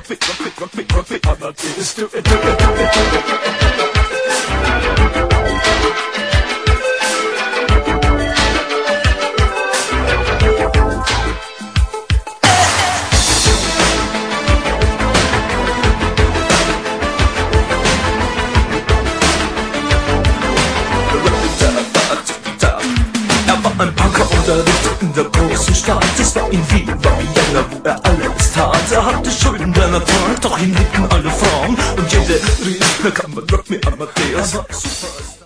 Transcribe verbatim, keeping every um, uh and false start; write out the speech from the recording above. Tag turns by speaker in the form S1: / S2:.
S1: rock me, rock me, rock me, rock me, Amadeus, do it, do it, do it, do it.
S2: Ein Punker unterrichtet in der großen Stadt. Es war in Wien, war Vienna, wo er alles tat. Er hatte Schulden, der Natur, doch ihn liebten alle Frauen. Und jede rief, na kann man Rock me Amadeus. Er war Superstar.